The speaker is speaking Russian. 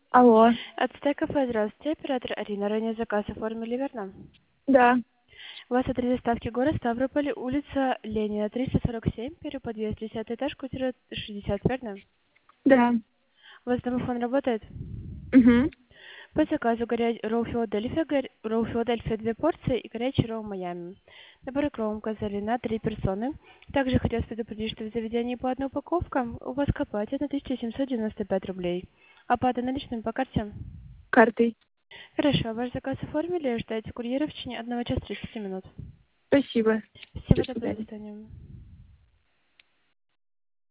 Алло. От кафе, здравствуйте, оператор Арина. Ранее заказ оформили, верно? Да, У вас адрес доставки город Ставрополь, улица Ленина, 347, первый подъезд, 10 этаж, квартира 60, верно? да. У вас домофон работает? Угу. По заказу ролл Филадельфия, ролл Филадельфия 2 порции и горячий ролл Майами. Набор кром указали на 3 персоны. Также хотелось предупредить, что в заведении по одной упаковке у вас платят на 1795 рублей. Оплата наличными по карте? Картой. Хорошо, ваш заказ оформили, ждайте курьера в течение 1 часа 30 минут. Спасибо. До Всего доброго, до свидания. свидания.